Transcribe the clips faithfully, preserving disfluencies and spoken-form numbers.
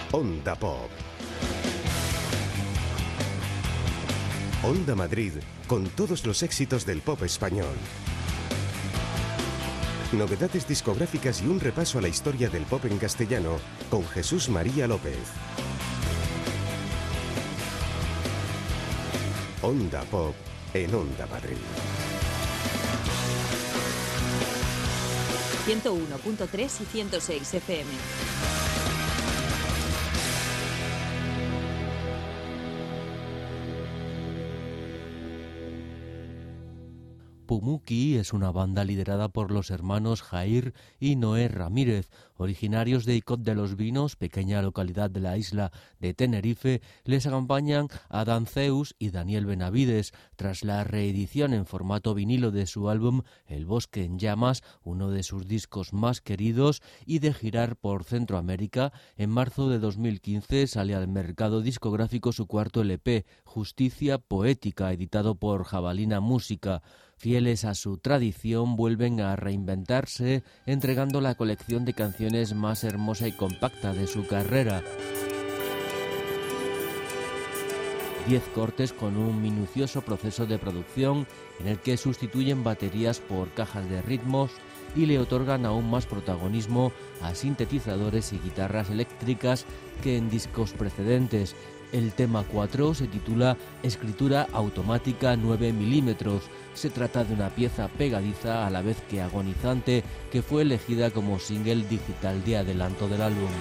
Onda Pop. Onda Madrid, con todos los éxitos del pop español. Novedades discográficas y un repaso a la historia del pop en castellano con Jesús María López. Onda Pop en Onda Madrid. ciento uno punto tres y ciento seis F M. Pumuqui es una banda liderada por los hermanos Jair y Noé Ramírez, originarios de Icod de los Vinos, pequeña localidad de la isla de Tenerife. Les acompañan Adán Zeus y Daniel Benavides, tras la reedición en formato vinilo de su álbum El Bosque en Llamas, uno de sus discos más queridos, y de girar por Centroamérica. En marzo de dos mil quince sale al mercado discográfico su cuarto L P, Justicia Poética, editado por Jabalina Música. Fieles a su tradición, vuelven a reinventarse, entregando la colección de canciones más hermosa y compacta de su carrera. Diez cortes con un minucioso proceso de producción en el que sustituyen baterías por cajas de ritmos y le otorgan aún más protagonismo a sintetizadores y guitarras eléctricas que en discos precedentes. El tema cuatro se titula Escritura Automática nueve milímetros. Se trata de una pieza pegadiza a la vez que agonizante, que fue elegida como single digital de adelanto del álbum.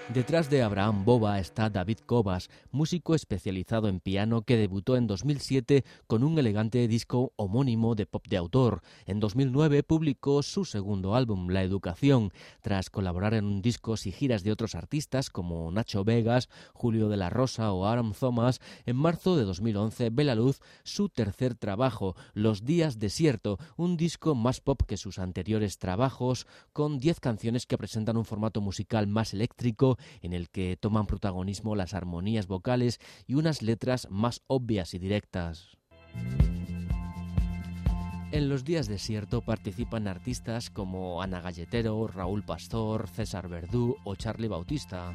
Detrás de Abraham Boba está David Cobas, músico especializado en piano que debutó en dos mil siete con un elegante disco homónimo de pop de autor. En dos mil nueve publicó su segundo álbum, La Educación, tras colaborar en discos y giras de otros artistas como Nacho Vegas, Julio de la Rosa o Aaron Thomas. En marzo de dos mil once ve la luz su tercer trabajo, Los Días Desierto, un disco más pop que sus anteriores trabajos, con diez canciones que presentan un formato musical más eléctrico, en el que toman protagonismo las armonías vocales y unas letras más obvias y directas. En Los Días Desierto participan artistas como Ana Galletero, Raúl Pastor, César Verdú o Charly Bautista.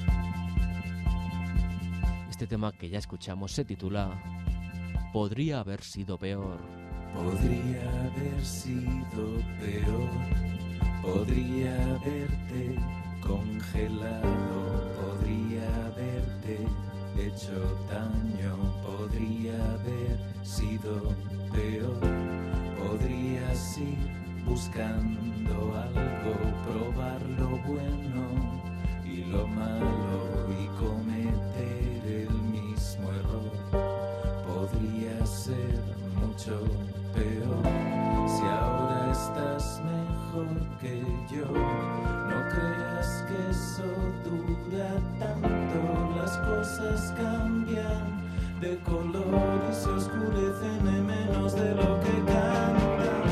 Este tema que ya escuchamos se titula Podría haber sido peor. Podría haber sido peor, podría haberte congelado, podría haberte hecho daño, podría haber sido peor, podrías ir buscando algo, probar lo bueno y lo malo y cometer el mismo error, podría ser mucho peor, si ahora estás mejor que yo, no creas que eso dura tanto, las cosas cambian de color y se oscurecen en menos de lo que cantan.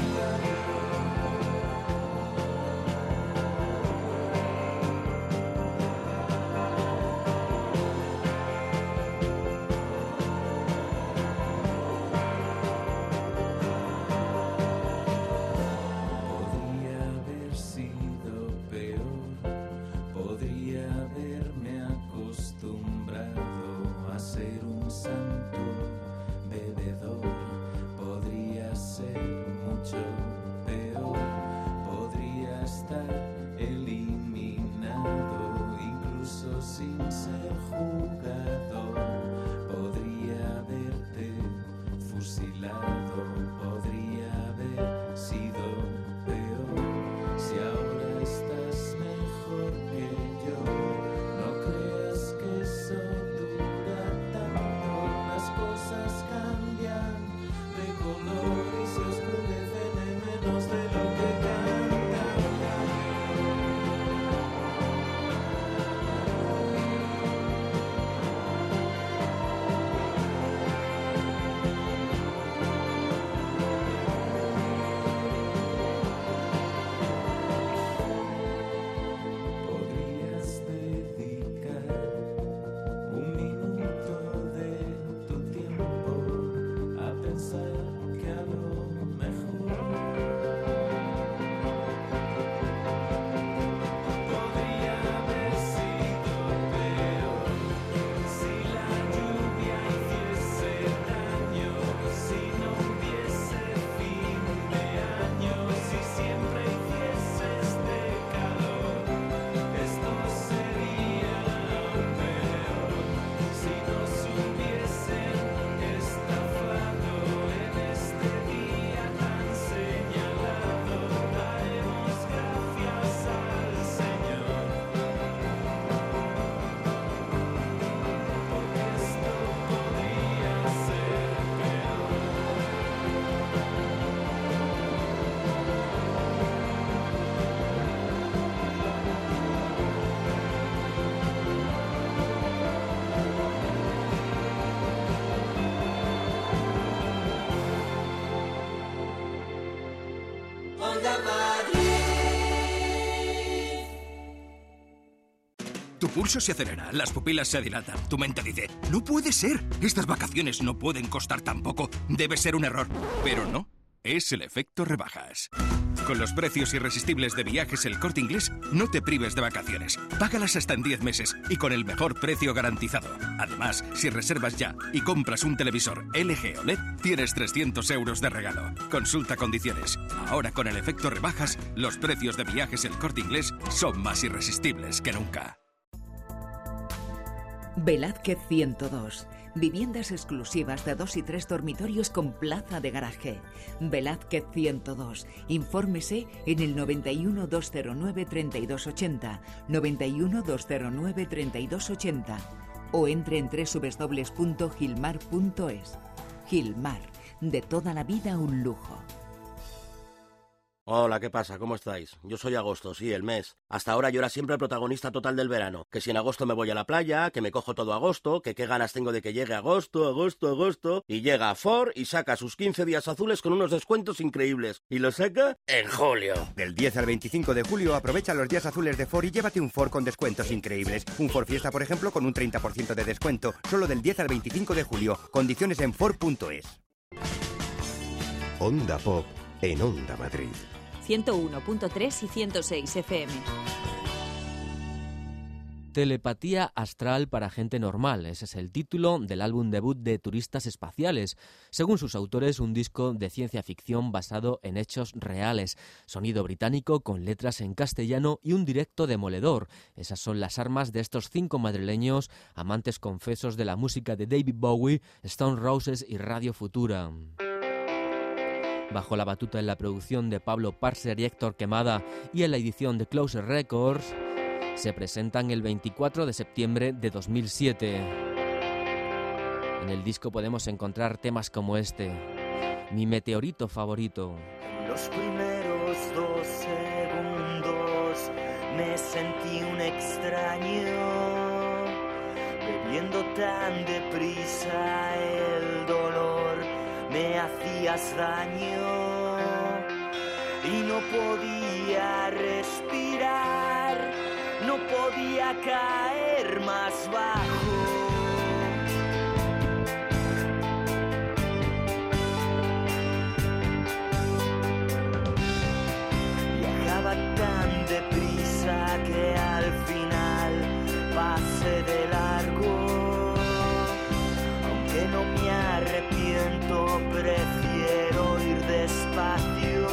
Tu pulso se acelera, las pupilas se dilatan, tu mente dice, no puede ser, estas vacaciones no pueden costar tan poco, debe ser un error. Pero no, es el efecto rebajas. Con los precios irresistibles de Viajes El Corte Inglés, no te prives de vacaciones. Págalas hasta en diez meses y con el mejor precio garantizado. Además, si reservas ya y compras un televisor L G O L E D, tienes trescientos euros de regalo. Consulta condiciones. Ahora con el efecto rebajas, los precios de Viajes El Corte Inglés son más irresistibles que nunca. Velázquez ciento dos. Viviendas exclusivas de dos y tres dormitorios con plaza de garaje. Velázquez ciento dos. Infórmese en el noventa y uno, doscientos nueve, treinta y dos ochenta, noventa y uno, doscientos nueve, treinta y dos ochenta o entre en doble u doble u doble u punto gilmar punto es. Gilmar, de toda la vida un lujo. Hola, ¿qué pasa? ¿Cómo estáis? Yo soy Agosto, sí, el mes. Hasta ahora yo era siempre el protagonista total del verano. Que si en agosto me voy a la playa, que me cojo todo agosto, que qué ganas tengo de que llegue agosto, agosto, agosto... Y llega Ford y saca sus quince días azules con unos descuentos increíbles. ¿Y lo saca? En julio. Del diez al veinticinco de julio aprovecha los días azules de Ford y llévate un Ford con descuentos increíbles. Un Ford Fiesta, por ejemplo, con un treinta por ciento de descuento. Solo del diez al veinticinco de julio. Condiciones en Ford punto es. Onda Pop en Onda Madrid. ciento uno punto tres y ciento seis F M. Telepatía astral para gente normal. Ese es el título del álbum debut de Turistas Espaciales. Según sus autores, un disco de ciencia ficción basado en hechos reales. Sonido británico con letras en castellano y un directo demoledor. Esas son las armas de estos cinco madrileños, amantes confesos de la música de David Bowie, Stone Roses y Radio Futura. Bajo la batuta en la producción de Pablo Parser y Héctor Quemada y en la edición de Closer Records, se presentan el veinticuatro de septiembre de dos mil siete. En el disco podemos encontrar temas como este, Mi meteorito favorito. En los primeros dos segundos me sentí un extraño, bebiendo tan deprisa el dolor. Me hacías daño y no podía respirar, no podía caer más bajo. Viajaba tan deprisa que al final pasé de largo, aunque no me arrepiento, prefiero ir despacio.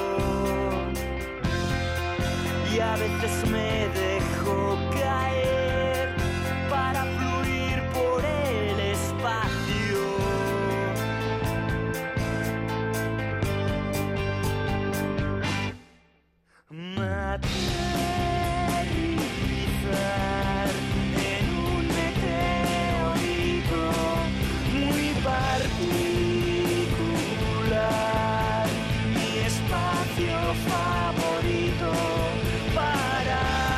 Y a veces me dejo caer para fluir por el espacio. Aterrizar en un meteorito muy particular, mi espacio favorito para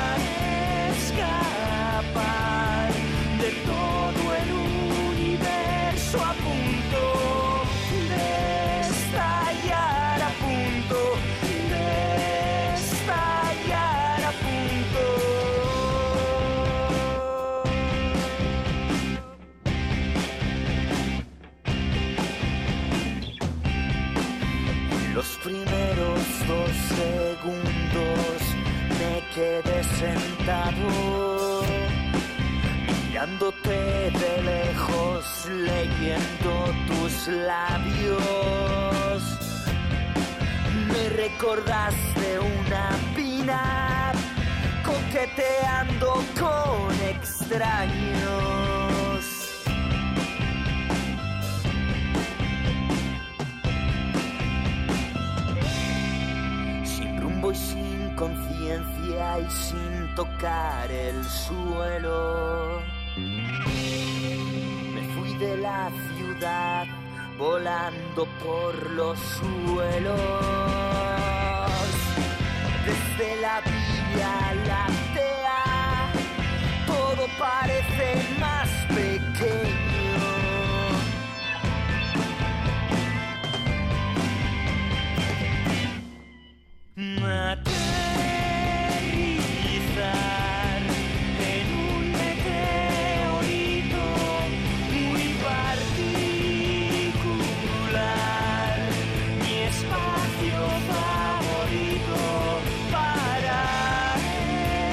escapar de todo el universo, a punto de estallar, a punto de estallar, a punto. Los primeros dos segundos me quedé sentado, mirándote de lejos, leyendo tus labios. Me recordaste una pin-up, coqueteando con extraños. Sin rumbo y sin conciencia y sin tocar el suelo, me fui de la ciudad volando por los suelos. Desde la Vía Láctea todo parece más pequeño. Aterrizar en un meteorito muy particular, mi espacio favorito para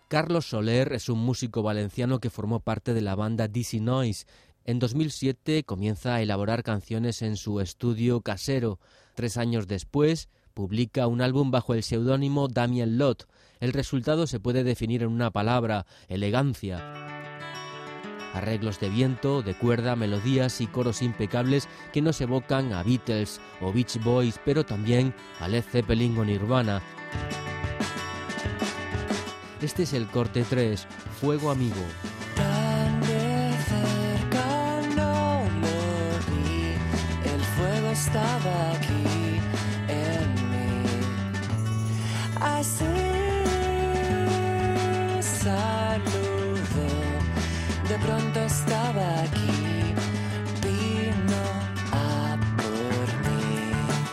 Carlos Soler es un músico valenciano que formó parte de la banda Dizzy Noise. En dos mil siete comienza a elaborar canciones en su estudio casero. Tres años después publica un álbum bajo el seudónimo Damien Lot. El resultado se puede definir en una palabra: elegancia. Arreglos de viento, de cuerda, melodías y coros impecables que nos evocan a Beatles o Beach Boys, pero también a Led Zeppelin o Nirvana. Este es el corte tres, Fuego Amigo. Tan de cerca no lo vi, el fuego estaba aquí en mí. Así saludo, de pronto estaba aquí, vino a por mí.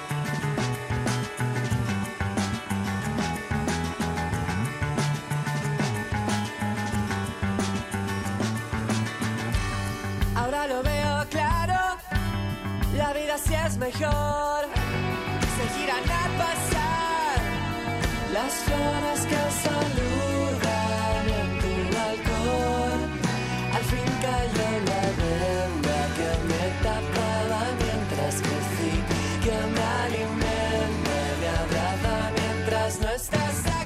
Ahora lo veo claro, la vida sí es mejor, se giran al pasar las flores que saludan en tu balcón. Al fin cayó la venda que me tapaba mientras crecí, que me alimenta, me abraza mientras no estás aquí.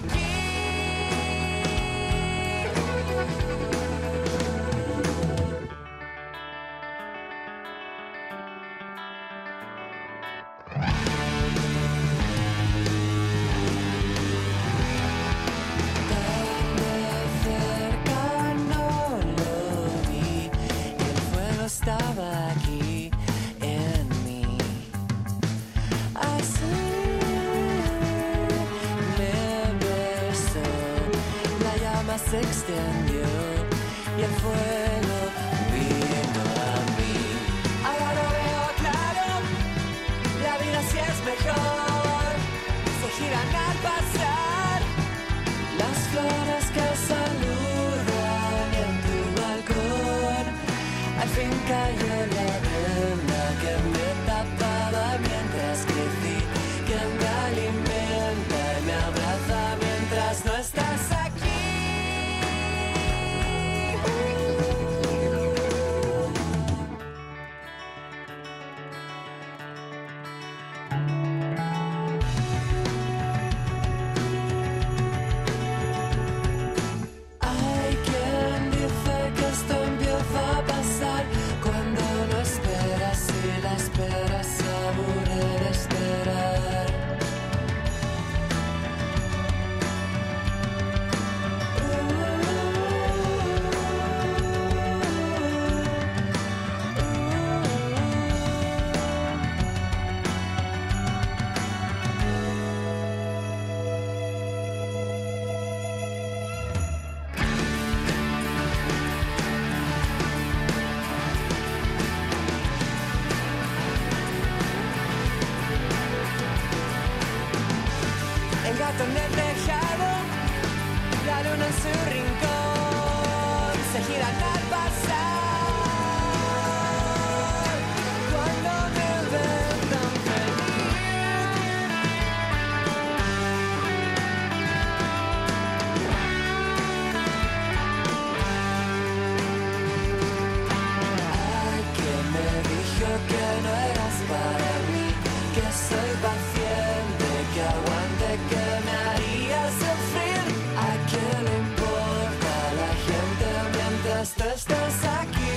Estaba aquí en mí, así me besó, la llama se extendió y el fuego vino a mí. Ahora lo veo claro, la vida sí es mejor, se giran al pasar las flores que saludan en tu balcón. Al fin cayó la venda que me tapaba mientras crecí, que me alimenta y me abraza mientras no estás aquí. Hay quien dice que esto empieza a pasar cuando no esperas y la espera se aburre de esperar. El gato en el tejado, la luna en su rincón, se giran al pasar. Cuando me ven tan feliz, ay, que me dijo que no eras para mí, que soy paciente, que aguante, que me haría sufrir. ¿A quién le importa la gente mientras tú estás aquí?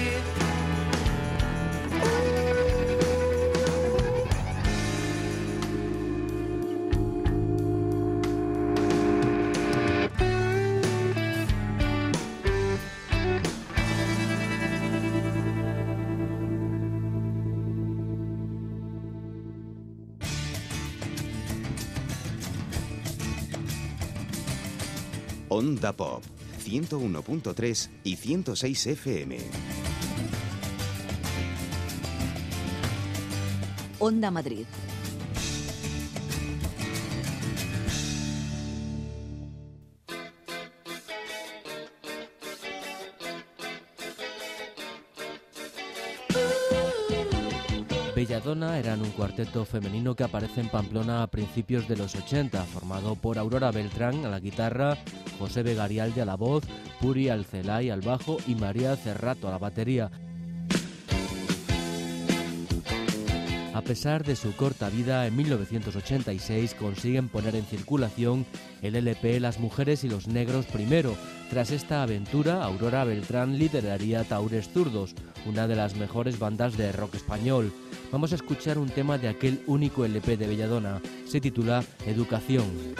Onda Pop, ciento uno punto tres y ciento seis F M. Onda Madrid. Belladonna eran un cuarteto femenino que aparece en Pamplona a principios de los ochenta, formado por Aurora Beltrán a la guitarra, José Begarialde a la voz, Puri Alcelay al bajo y María Cerrato a la batería. A pesar de su corta vida, en mil novecientos ochenta y seis consiguen poner en circulación el L P Las mujeres y los negros primero. Tras esta aventura, Aurora Beltrán lideraría Taures Zurdos, una de las mejores bandas de rock español. Vamos a escuchar un tema de aquel único L P de Belladonna. Se titula Educación.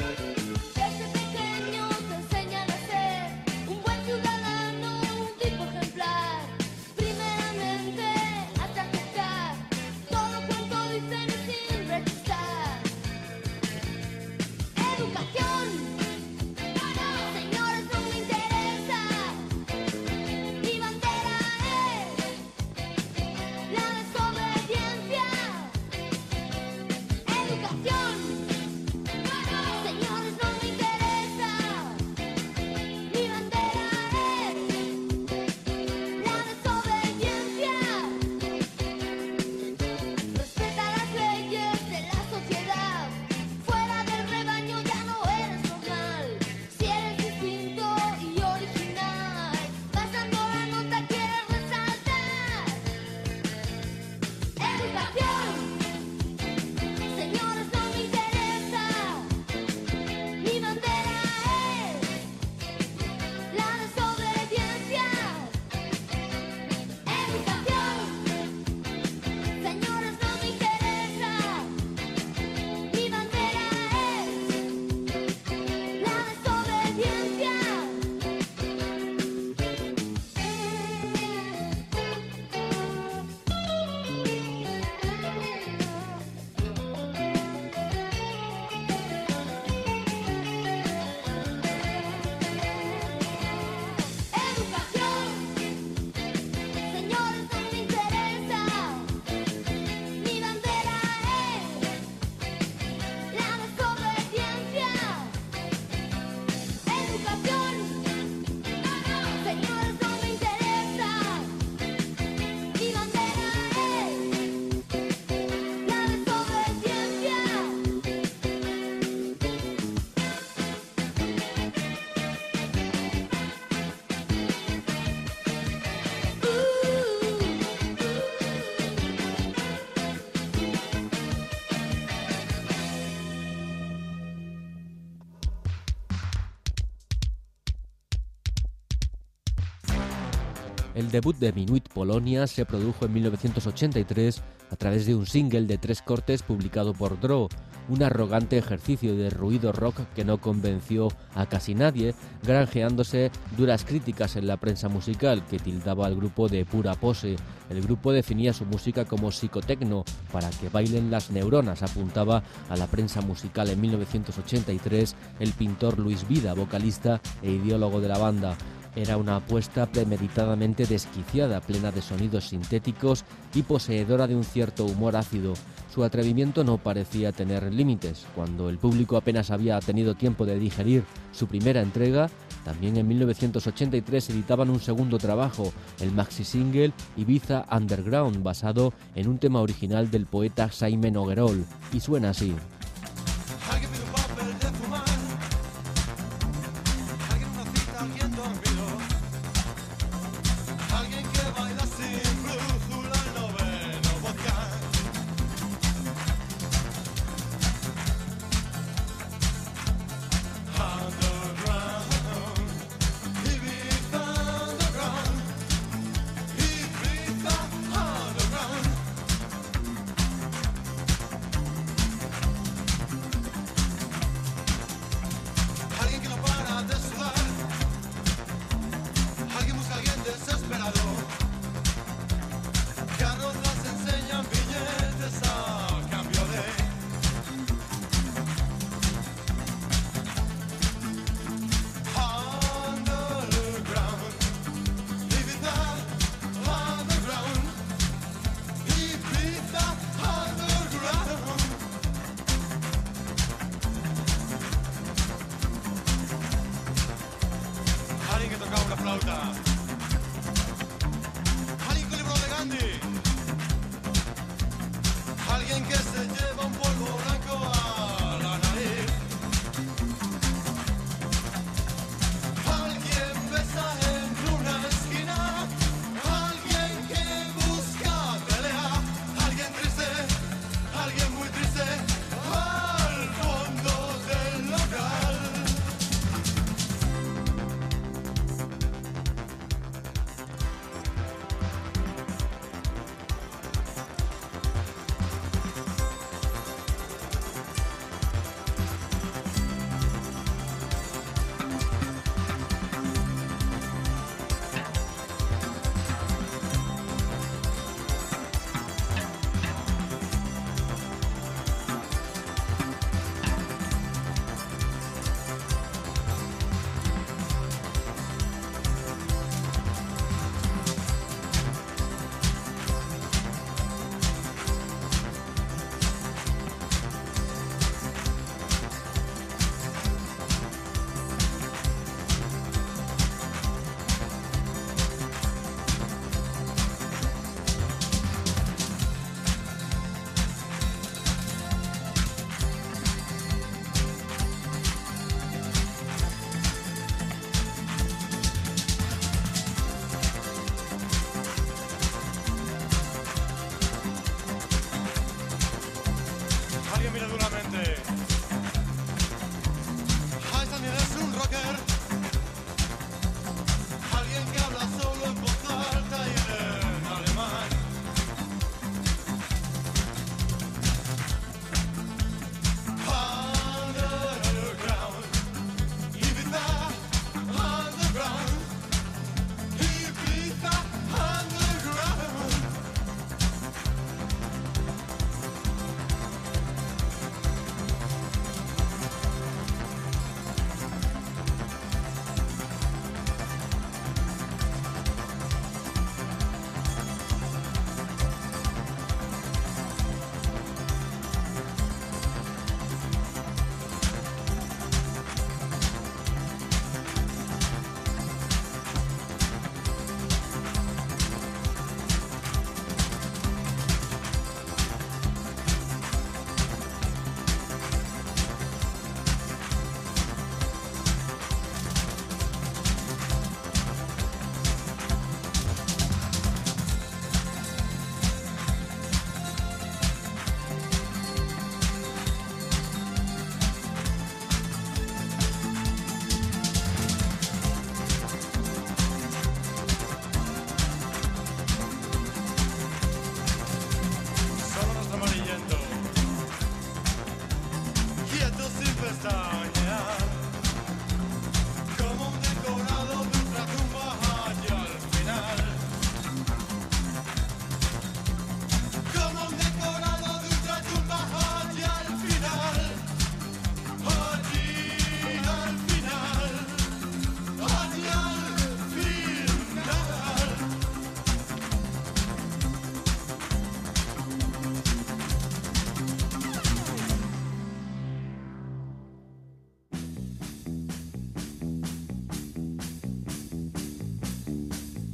El debut de Minuit Polonia se produjo en mil novecientos ochenta y tres a través de un single de tres cortes publicado por Draw, un arrogante ejercicio de ruido rock que no convenció a casi nadie, granjeándose duras críticas en la prensa musical que tildaba al grupo de pura pose. El grupo definía su música como psicotecno, para que bailen las neuronas, apuntaba a la prensa musical en mil novecientos ochenta y tres el pintor Luis Vida, vocalista e ideólogo de la banda. Era una apuesta premeditadamente desquiciada, plena de sonidos sintéticos y poseedora de un cierto humor ácido. Su atrevimiento no parecía tener límites. Cuando el público apenas había tenido tiempo de digerir su primera entrega, también en mil novecientos ochenta y tres editaban un segundo trabajo, el maxi single Ibiza Underground, basado en un tema original del poeta Jaime Noguerol, y suena así.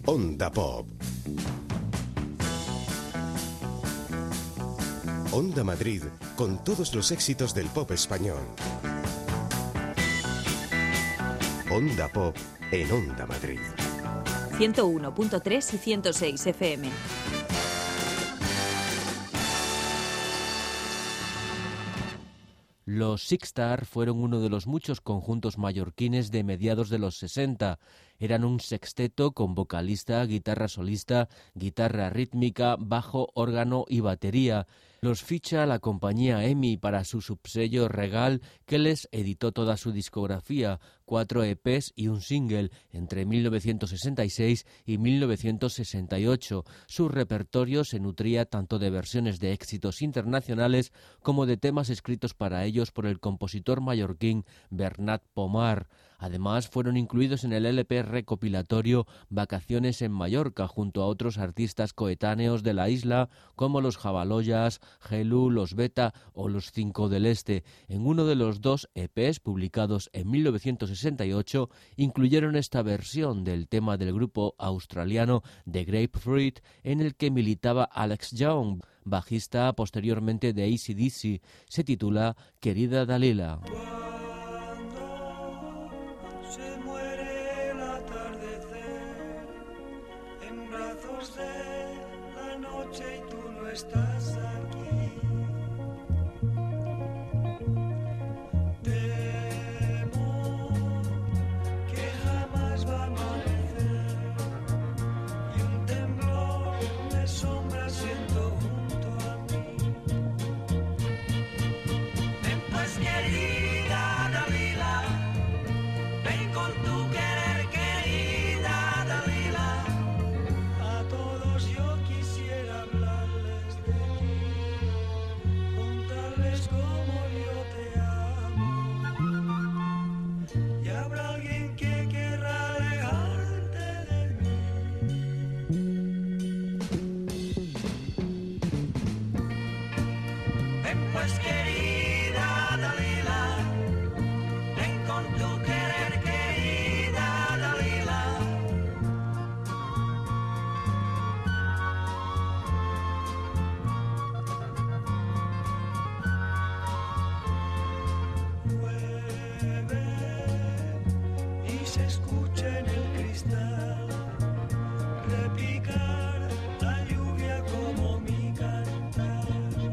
Onda Pop. Onda Madrid, con todos los éxitos del pop español. Onda Pop en Onda Madrid. ciento uno punto tres y ciento seis F M. Los Sixtar fueron uno de los muchos conjuntos mallorquines de mediados de los sesenta. Eran un sexteto con vocalista, guitarra solista, guitarra rítmica, bajo, órgano y batería. Los ficha la compañía EMI para su subsello Regal, que les editó toda su discografía, cuatro E Pes y un single, entre mil novecientos sesenta y seis y mil novecientos sesenta y ocho. Su repertorio se nutría tanto de versiones de éxitos internacionales como de temas escritos para ellos por el compositor mallorquín Bernat Pomar. Además, fueron incluidos en el L P recopilatorio Vacaciones en Mallorca, junto a otros artistas coetáneos de la isla, como los Jabaloyas, Gelu, los Beta o los Cinco del Este. En uno de los dos E Pes, publicados en mil novecientos sesenta y ocho, incluyeron esta versión del tema del grupo australiano The Grapefruit, en el que militaba Alex Young, bajista posteriormente de A C D C. Se titula Querida Dalila. Estás aquí, temo que jamás va a amanecer y un temblor de sombra siento junto a mí. Ven pues querida Dalila, ven con tu querer querida Dalila, a todos yo quisiera hablar. Como yo te amo, y habrá alguien que querrá alejarte de mí. Ven pues querida Dalila, ven con tu querer querida Dalila. Se escucha en el cristal repicar la lluvia como mi cantar.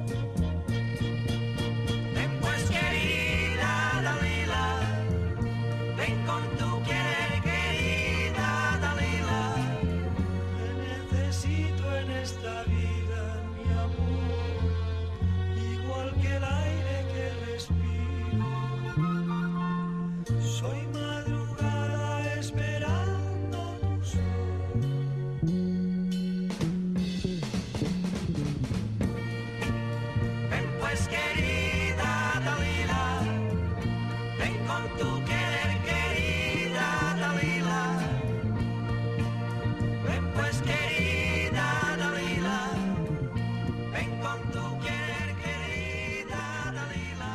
Ven pues querida Dalila, ven con tu querer querida Dalila. Te necesito en esta vida, mi amor, igual que el aire que respiro. Soy madrugada esperando tu sol. Ven pues querida Dalila, ven con tu querer querida Dalila. Ven pues querida Dalila, ven con tu querer querida Dalila.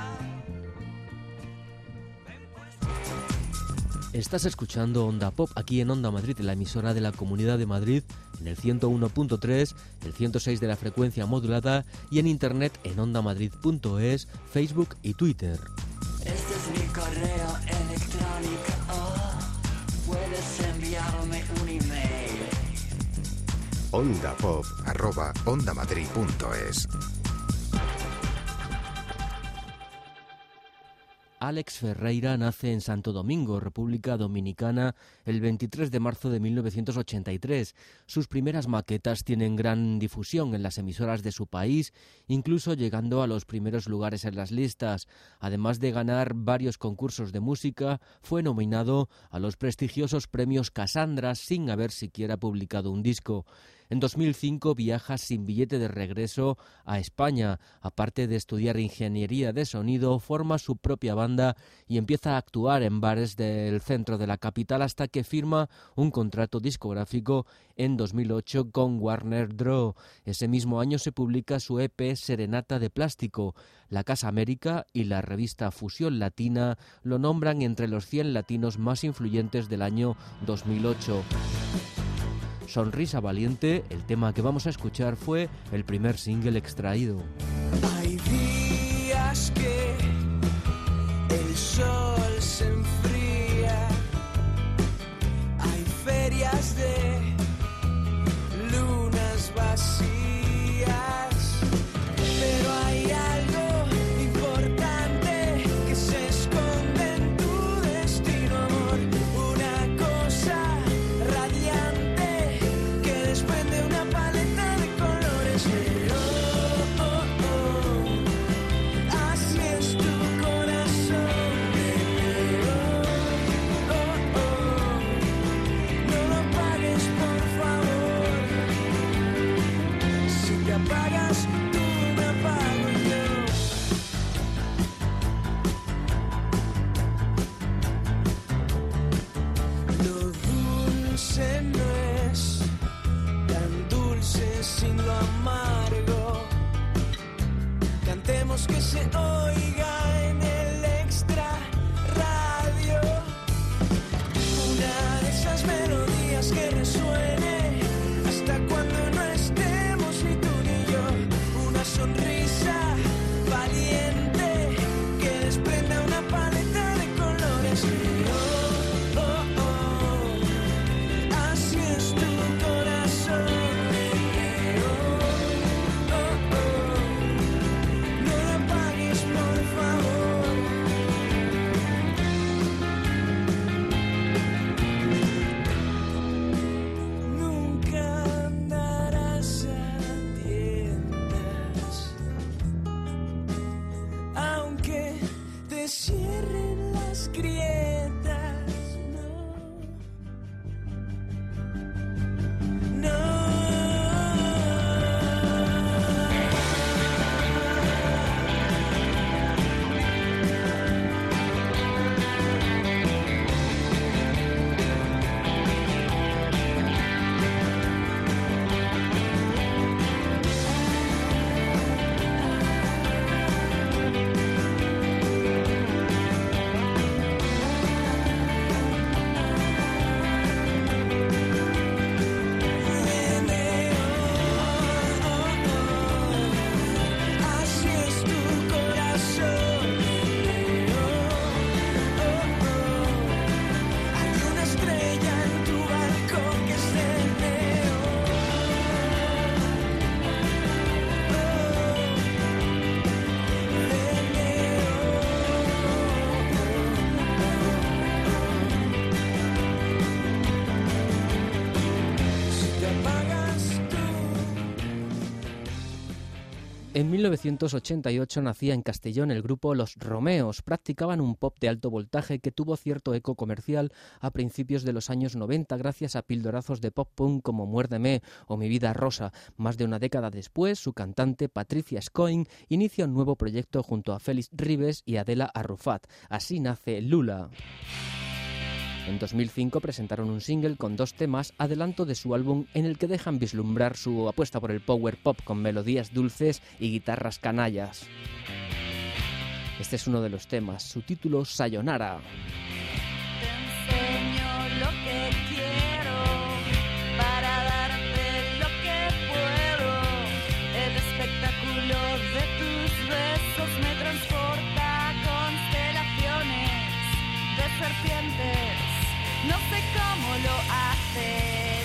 Estás escuchando Onda Pop aquí en Onda Madrid, la emisora de la Comunidad de Madrid, en el ciento uno punto tres, el ciento seis de la frecuencia modulada y en internet en ondamadrid punto es, Facebook y Twitter. Este es mi correo electrónico, oh, puedes enviarme un email. Ondapop arroba ondamadrid punto es. Alex Ferreira nace en Santo Domingo, República Dominicana, el veintitrés de marzo de mil novecientos ochenta y tres. Sus primeras maquetas tienen gran difusión en las emisoras de su país, incluso llegando a los primeros lugares en las listas. Además de ganar varios concursos de música, fue nominado a los prestigiosos premios Cassandra sin haber siquiera publicado un disco. En dos mil cinco viaja sin billete de regreso a España. Aparte de estudiar ingeniería de sonido, forma su propia banda y empieza a actuar en bares del centro de la capital hasta que firma un contrato discográfico en dos mil ocho con Warner Draw. Ese mismo año se publica su E P Serenata de Plástico. La Casa América y la revista Fusión Latina lo nombran entre los cien latinos más influyentes del año dos mil ocho. Sonrisa Valiente, el tema que vamos a escuchar, fue el primer single extraído. Hay días que el sol se enfría, hay ferias de lunas vacías, pero hay algo importante que se esconde en tu destino, amor, una cosa radiante que desprende una paleta de colores. Oh, oh, oh, así es tu corazón. Oh, oh, oh, no lo apagues, por favor. Si te apagas, tú me apago yo. Lo dulce no es tan dulce sin lo amargo. Cantemos que se oiga en el extra radio una de esas melodías que resuene hasta cuando no estemos ni tú ni yo. Una sonrisa valiente que desprenda una paleta de colores. Oh, oh, oh, así es tu corazón. Oh, oh, oh, no lo apagues, por favor. Nunca andarás a tiendas, aunque te cierren las grietas. No, no. Así es tu corazón. Oh, oh, oh, hay una estrella en tu balcón que es de neón. Si te apagas tú. En mil novecientos ochenta y ocho nacía en Castellón el grupo Los Romeos. Practicaban un pop de alto voltaje que tuvo cierto eco comercial a principios de los años noventa gracias a pildorazos de pop punk como Muérdeme o Mi vida rosa. Más de una década después, su cantante Patricia Scoing inicia un nuevo proyecto junto a Félix Ribes y Adela Arrufat. Así nace Lula. En dos mil cinco presentaron un single con dos temas, adelanto de su álbum, en el que dejan vislumbrar su apuesta por el power pop con melodías dulces y guitarras canallas. Este es uno de los temas, su título Sayonara. Te enseño lo que quiero para darte lo que puedo. El espectáculo de tus besos me transporta a constelaciones de serpientes. No sé cómo lo haces.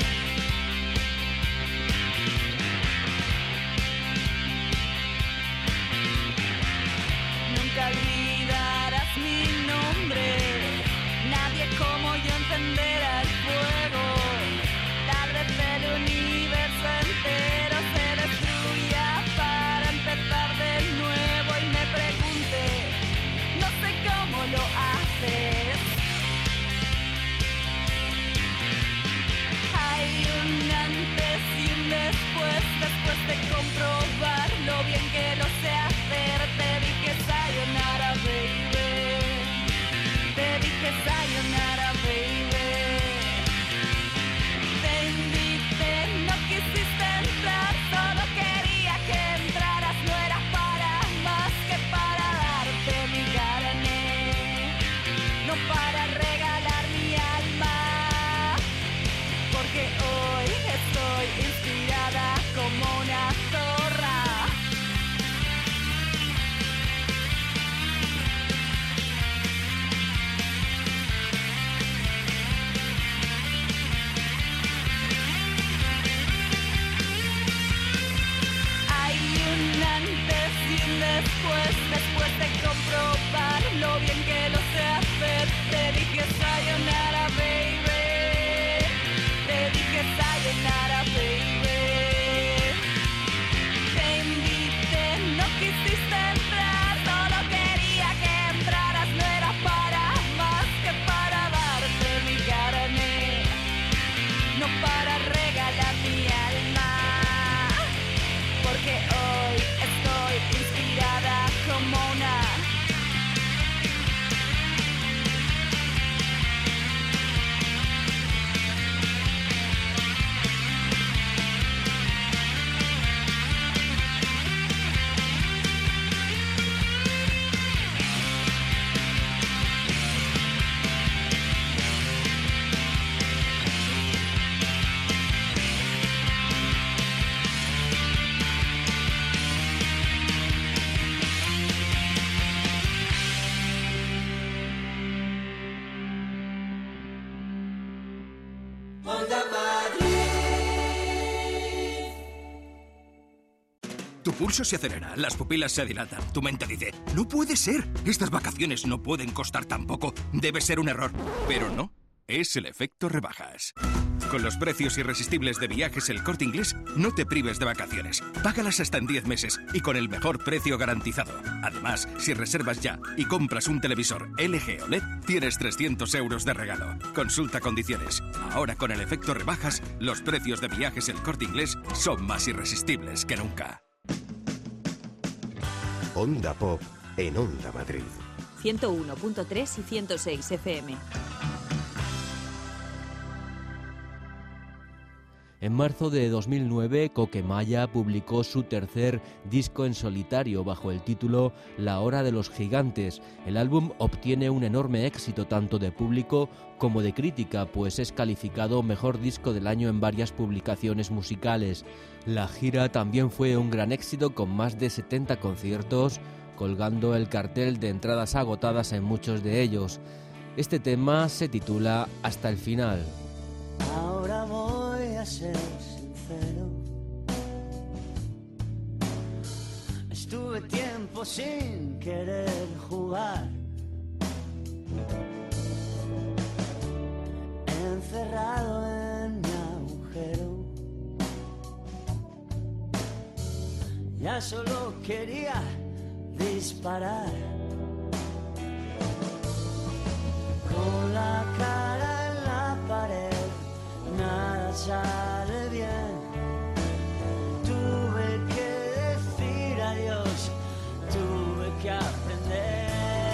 Nunca olvidarás mi nombre. Nadie como yo encenderá el fuego. Tal vez el universo entero se destruya para empezar de nuevo y me pregunte, no sé cómo lo haces. después, después de comprobar lo bien que lo sé hacer, te dije sayonara, baby. Te dije sayonara, baby. Te invité, no quisiste entrar, solo quería que entraras, no era para más que para darte mi carne, no para regalar mi alma, porque hoy estoy inspirada como una. Tu pulso se acelera, las pupilas se dilatan, tu mente dice, no puede ser, estas vacaciones no pueden costar tan poco, debe ser un error. Pero no, es el efecto rebajas. Con los precios irresistibles de Viajes El Corte Inglés, no te prives de vacaciones. Págalas hasta en diez meses y con el mejor precio garantizado. Además, si reservas ya y compras un televisor L G O L E D, tienes trescientos euros de regalo. Consulta condiciones. Ahora con el efecto rebajas, los precios de Viajes El Corte Inglés son más irresistibles que nunca. Onda Pop en Onda Madrid. ciento uno punto tres y ciento seis F M. En marzo de dos mil nueve, Coquemaya publicó su tercer disco en solitario bajo el título La Hora de los Gigantes. El álbum obtiene un enorme éxito tanto de público como de crítica, pues es calificado mejor disco del año en varias publicaciones musicales. La gira también fue un gran éxito con más de setenta conciertos, colgando el cartel de entradas agotadas en muchos de ellos. Este tema se titula Hasta el final. Ahora voy a ser sincero. Estuve tiempo sin querer jugar, encerrado en mi agujero. Ya solo quería disparar, con la cara en la pared, nada sale bien. Tuve que decir adiós, tuve que aprender.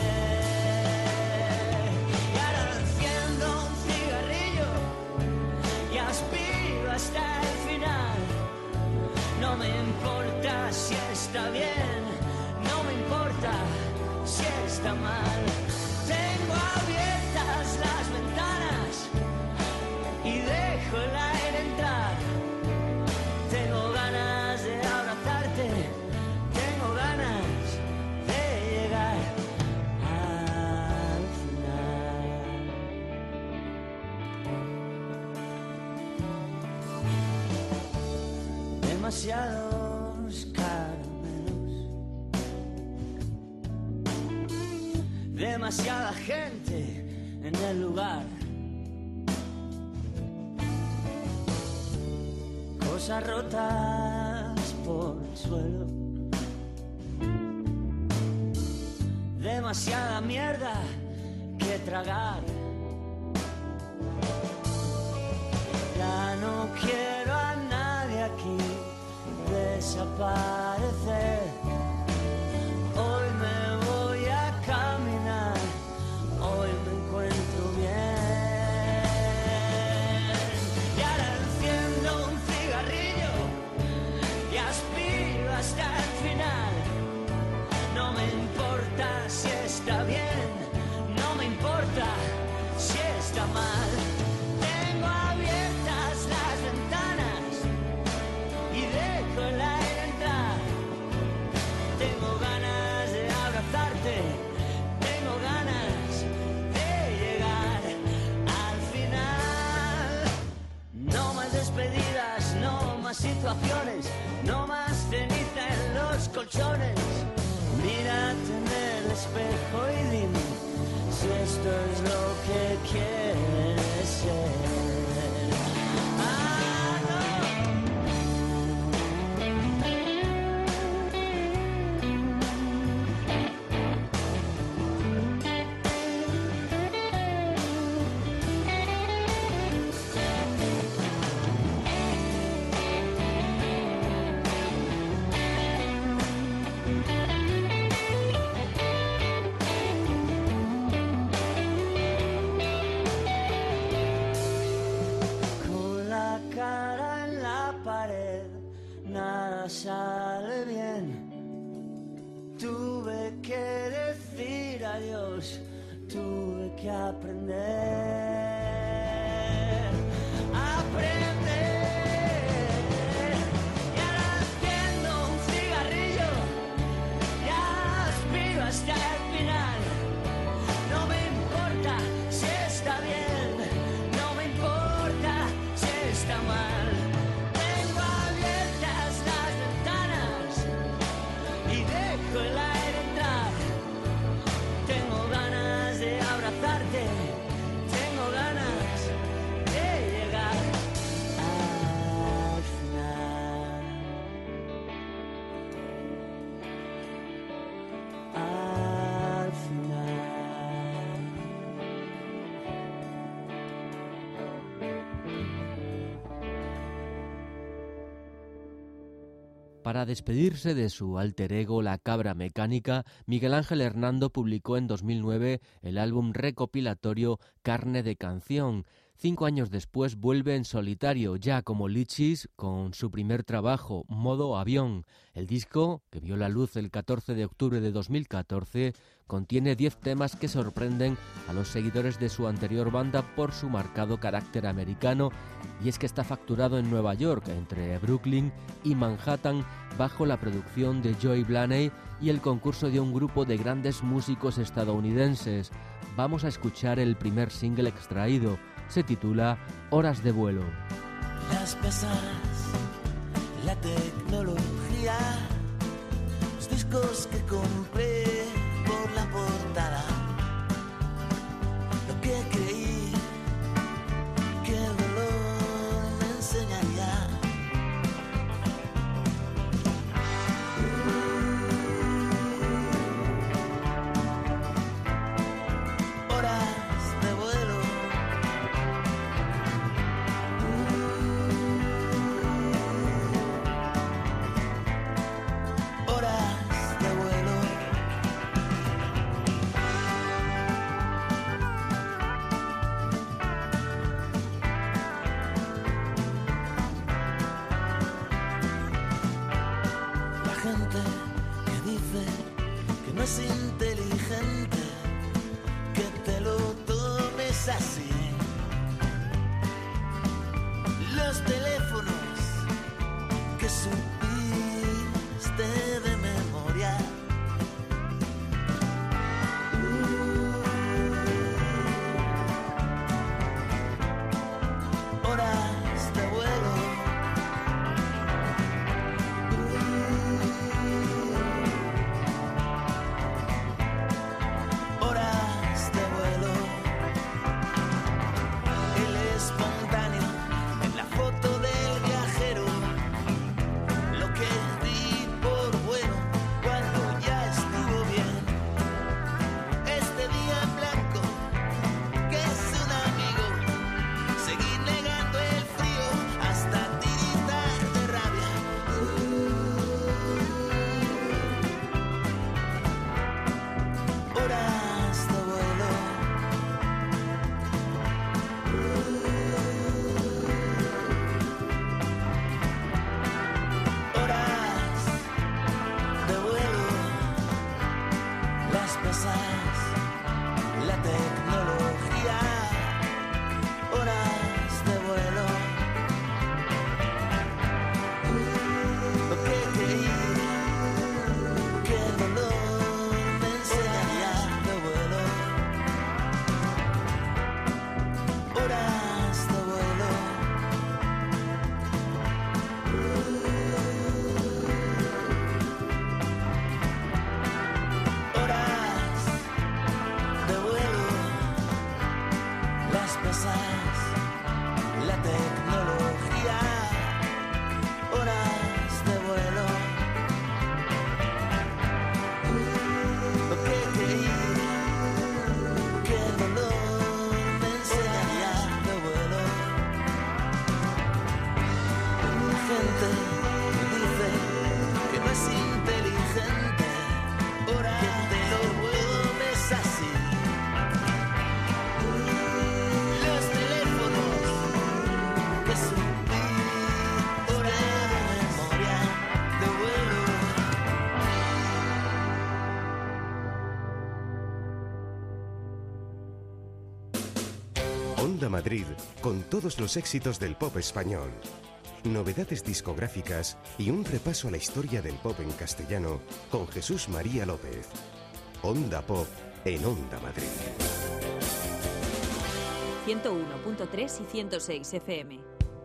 Y ahora enciendo un cigarrillo y aspiro hasta el final. No me importa si está bien, no me importa si está mal. Tengo abiertas las ventanas y dejo el aire entrar. Tengo ganas de abrazarte, tengo ganas de llegar al final. Demasiados caramelos, demasiada gente en el lugar. Cosas rotas por el suelo, demasiada mierda que tragar. Ya no quiero a nadie aquí desaparecer. Hoy me voy a caminar, hoy me encuentro bien. Y ahora enciendo un cigarrillo y aspiro hasta el final. No me importa si está bien, no me importa si está mal. Tengo abiertas las ventanas y dejo el aire entrar. Tengo ganas de abrazarte, tengo ganas de llegar al final. No más despedidas, no más situaciones, no más ceniza en los colchones. espejo y dime si esto es lo que quieres ser. Sale bien, tuve que decir adiós, tuve que aprender, aprender. Y ahora enciendo un cigarrillo, ya aspiro hasta el final. No me importa si está bien, no me importa si está mal. El aire entrar, tengo ganas de abrazarte, tengo ganas de llegar al final, al final. Para despedirse de su alter ego, la Cabra Mecánica, Miguel Ángel Hernando publicó en dos mil nueve el álbum recopilatorio Carne de Canción. Cinco años después vuelve en solitario, ya como Lichis, con su primer trabajo, Modo Avión. El disco, que vio la luz el catorce de octubre de dos mil catorce, contiene diez temas que sorprenden a los seguidores de su anterior banda por su marcado carácter americano, y es que está facturado en Nueva York, entre Brooklyn y Manhattan, bajo la producción de Joey Blaney y el concurso de un grupo de grandes músicos estadounidenses. Vamos a escuchar el primer single extraído. Se titula Horas de vuelo. Las pesadas, la tecnología, los discos que compré por la portada, lo que creí que el dolor me enseñaría. Horas de vuelo. Es inteligente que te lo tomes así. Los teléfonos que supiste de memoria. Uh, horas de vuelo. Foto de Horas pesas, la tecnología, horas de vuelo. ¿Qué creí? ¿Qué dolor me enseñaría de vuelo? Gente dice que no es inteligente, ahora que te lo tomes así. Los teléfonos que subí, hora de memoria de vuelo. Onda Madrid, con todos los éxitos del pop español. Novedades discográficas y un repaso a la historia del pop en castellano con Jesús María López. Onda Pop en Onda Madrid. ciento uno punto tres y ciento seis F M.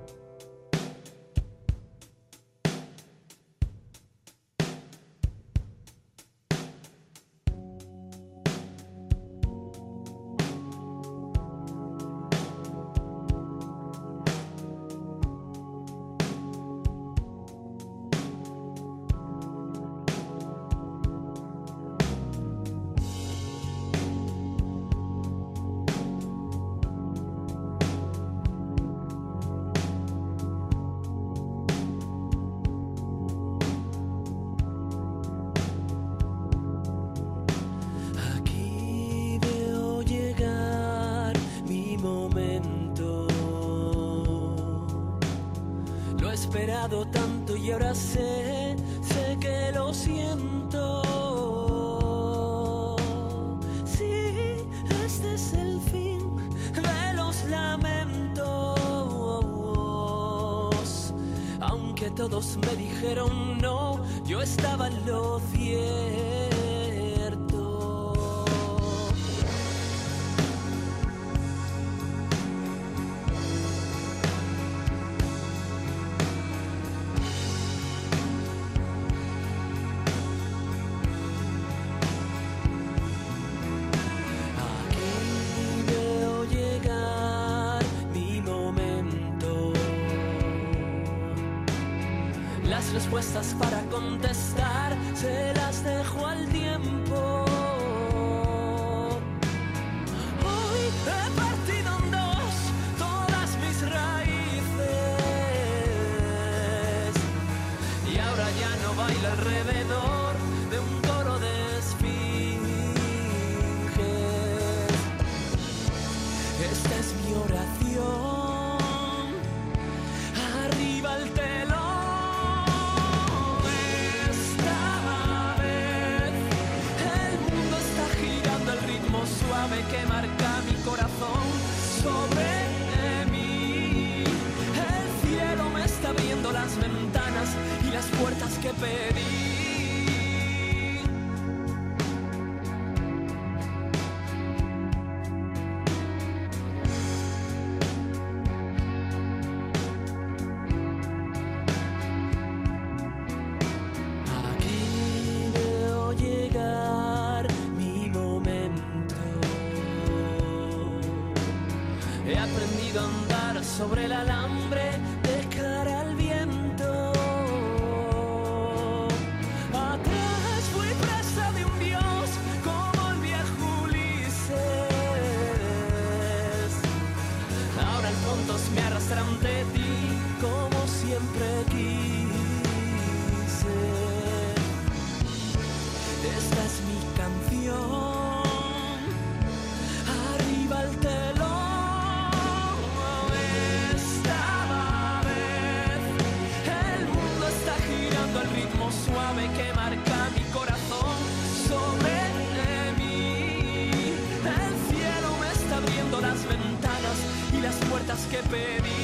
Aquí veo llegar mi momento. Lo he esperado tanto y ahora sé, sé que lo siento. Sí, este es el fin de los lamentos. Aunque todos me dijeron no, yo estaba en lo cierto. Aquí veo llegar mi momento. Las respuestas para contestar se las dejo al tiempo. Hoy he partido en dos todas mis raíces y ahora ya no bailo alrededor de un coro de esfinges. Esta es mi oración. Arriba el telón. Esta vez el mundo está girando al ritmo suave que marca mi corazón sobre mí. El cielo me está abriendo las ventanas y las puertas que pedí. Aquí veo llegar mi momento. He aprendido a andar sobre el alambre de cara al viento. Atrás fui presa de un dios como el viejo Ulises. Ahora el fondo me arrastra ante ti como siempre quise. Esta es mi canción. Arriba el telón. Esta vez el mundo está girando al ritmo suave que marca mi corazón sobre mí. El cielo me está abriendo las ventanas y las puertas que pedí.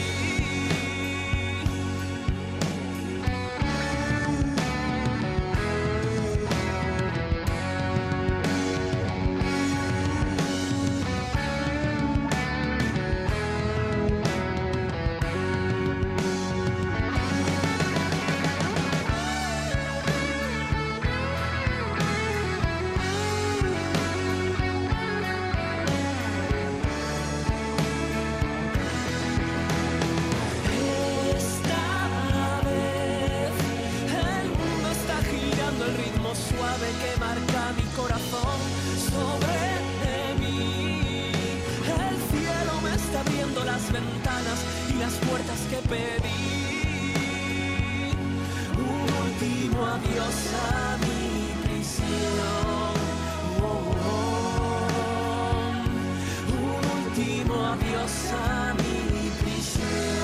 las ventanas y las puertas que pedí. Un último adiós a mi prisión. Oh, oh, oh. Un último adiós a mi prisión.